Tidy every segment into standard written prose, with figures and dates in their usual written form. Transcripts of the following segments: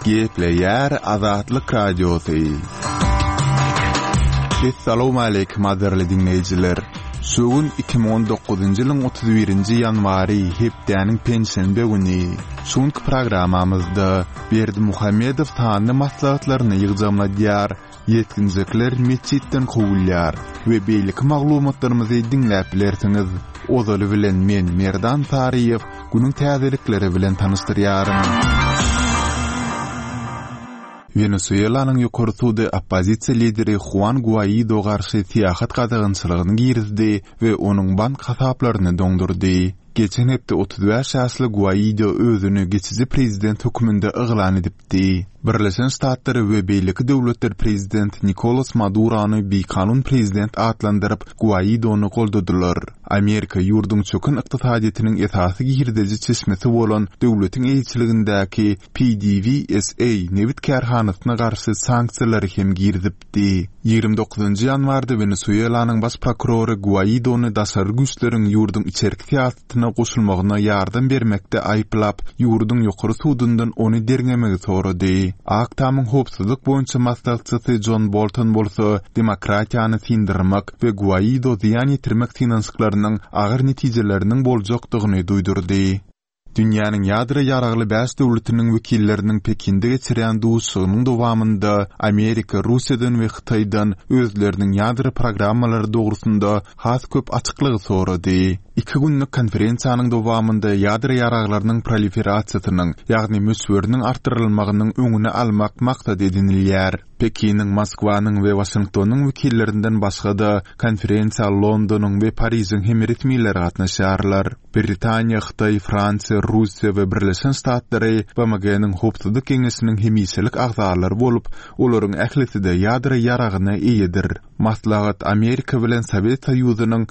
Gepleyer Azatlyk Radiosu. Assalamu alaykum aziz dinleyijiler. Şugun 2019-njy ýylyň 31-nji ýanwary hepdeniň pensiýasy güni. Şuňky programamyzda Berdi Muhammedow tanly maslahatlaryny ýygjamladýar, ýetginjekler meçitten gowulýar we beýlik maglumatlarymyzy dinläp bilersiňiz. Ozaly bilen men Merdan Tariýew günüň täzelikleri bilen tanışdyrýarym. Venezuela'nın ýokartuda oppozisiýa lideri Juan Guaido garşy tiýahat gadagynçylygyny girdi we onuň bank hasaplaryny doňdurdy. Geçen hepde 35 ýaşly Guaido özüni geçici prezident höküminde yglan edipdi. Birleşen Ştatlary we beýleki döwletler prezident Nicolas Maduro'ny bikanun prezident atlandyryp Guaidony goldadylar. Amerika ýurdun çökün ykdysadyetiniň esasy girdiji çeşmesi bolan döwletiň eýçiligindäki PDVSA nebit kärhanasyna garşy sanksiýalary hem girdipdi. 29-njy ýanwarda Venezuela'nyň baş prokurory Guaidony daşary güýçleriň ýurdun içerki siýasatyna goşulmagyna ýardam bermekde aýplap, ýurdun ýokary sudundan ony derňemegi sorady. Aktamyň howpsuzlyk boýunça maslahatçysy John Bolton bolsa, demokratiýany sindirmek we Guaido ziýan ýetirmek finansiýalarynyň agyr netijeleriniň boljakdygyny duýdurdy. Dünýäniň ýadra ýaragly 5 döwletiniň wekilleriniň Pekinde geçirýän duşugynyň dowamında Amerika, Russiýadan we Hytaýdan özleriniň ýadra programmalary dogrusynda has köp açyklygy sorady. 2 günlük konferensiýanyň dowamında ýadra ýaraglarynyň proliferasiýasynyň, ýagny mösweriniň artdyrylmagynyň öňüne almak maksat edinilýär. Pekiniň, Moskwanyň we Washingtonyň wekillerinden başga da konferensiýa Londonyň we Pariziň hem resmiýetleri gatnaşýarlar. Britaniýa, Hytaý, Fransiýa, Russiýa we Birleşen Ştatlary BMG-niň howpsuzlyk keňeşiniň hemiselik agzalary bolup, olaryň ählisi de ýadra ýaragyna eýedir. Maslahat Amerika bilen Sowet Soýuzynyň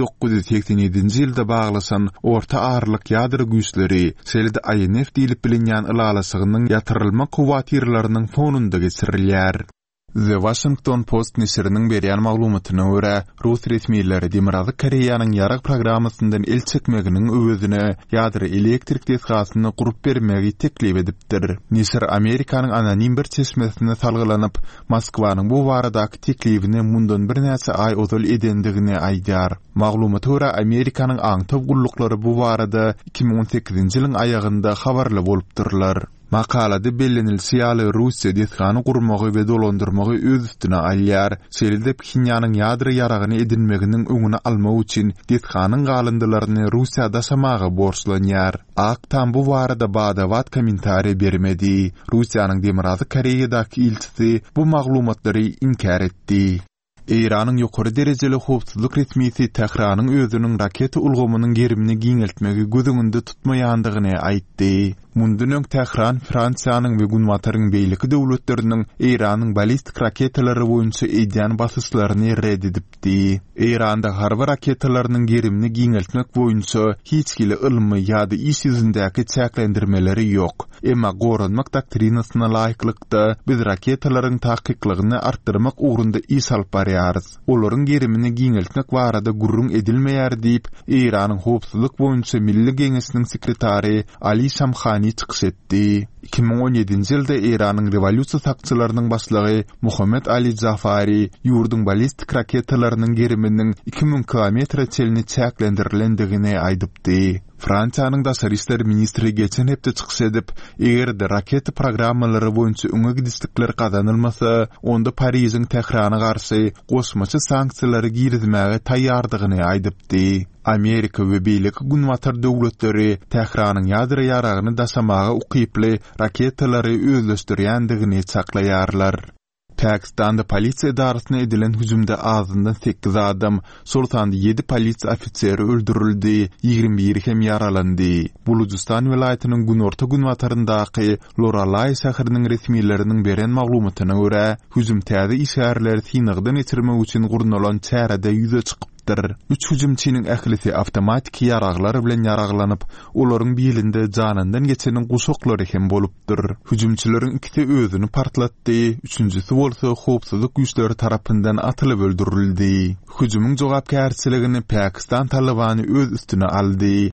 1987-nji ýylda baglaşan orta ağırlyk ýadra güýçleri, şeýle-de INF diýilip bilinýän ylalasygynyň ýatyrylma kuwatyrlarynyň fonunda geçirilýär. The Washington Post nesiriniň berýän maglumatyna görä, Rus resmiýetleri Demirazy Koreýanyň ýarag programmasyndan el çekmeginiň özüne ýadra elektrik desgasyny gurup bermegi teklip edipdir. Nesir Amerikanyň anonim bir çeşmesine salgylanyp, Moskwanyň bu baradaky teklibini mundan bir näçe ay ozal edendigini aýdýar. Maglumata görä Amerikanyň aňtaw gullukları bu barada 2018-nji ýylyň aýagynda habarly bolupdyrlar. Makalada bellenilsiýaly Russiýa desgany gurmagy we dolandyrmagy öz üstüne alýar. Şeýle-de Pxinýanyň ýadra ýaragyny edinmeginiň öňüne almak üçin desganyň galyndylaryny Russiýada daşamagy borçlanýar. Aktam bu barada badawat kommentary bermedi. Russiýanyň Demirazy Koreýadaky elçisi bu maglumatlary inkar etdi. Iranyň ýokary derejeli howpsuzlyk resmiýeti Tehranyň özüniň raket ulgamynyň gerimini giňeltmegi gözüňünde tutmaýandygyny aýtdy. Mundan öň Tehran Fransiýanyň we Günwataryň beýleki döwletleriniň Iranyň ballistik raketalary boýunça edýän basyşlaryny red edipdi. Iranda harby raketalarynyň gerimini giňeltmek boýunça hiç kile ylmy ýa-da iş ýüzündäki çäklendirmeleri ýok. Emma goranmak doktrinasyna laýyklykda biz raketalaryň taýyklygyny artdyrmak ugrunda iş alyp barýarys. Olaryň gerimini giňeltmek barada gurrun edilmeýär diýip Iranyň howpsuzlyk boýunça Milli Geňeşiniň sekretary Ali Shamkhani çıkış etdi. 2017-nji ýylda Iranyň revolýusiýa sakçylarynyň başlygy Muhammed Ali Jafari ýurdun ballistik raketalarynyň geriminiň 2000 kilometre çelini çäklendirilendigi aýdypdy. Fransiýanyň daşary işler ministri geçen hepde çıkış edip, eger de raket programmalary boýunça öňe gidişlikler kazanylmasa, onda Pariziň Tehrana garşy goşmaçy sanksiýalary girizmäge taýýardygyny aýdypdy. Amerika we beýleki Günwatar döwletleri Tehranyň ýadra ýaragyny daşamaga ukyply raketalary özleşdirýändigini çaklaýarlar. Pakistanda polisiýa idarasyna edilen hüjümde azyndan 8 adam, sultanda 7 polisiýa ofiseri öldürildi, 21 hem yaralandy. Bulujistan welaýatynyň günorta Günwataryndaky Loralay şäheriniň resmiýetleriniň beren maglumatyna görä, hüjüm täze işgärleri synagdan geçirmek üçin gurnulan çärede ýüze çykyp 3 hüjümçiniň ählisi awtomatik ýaraglar bilen ýaraglanyp, olaryň belinde janyndan geçeniň guşoklary hem bolupdyr. Hüjümçileriň ikisi özüni partlatdy, üçüncüsi bolsa howpsuzlyk güýçleri tarapyndan atylyp öldürildi. Hüjümüň jogapkärçiligini Pakistan Talabany öz üstüne aldy.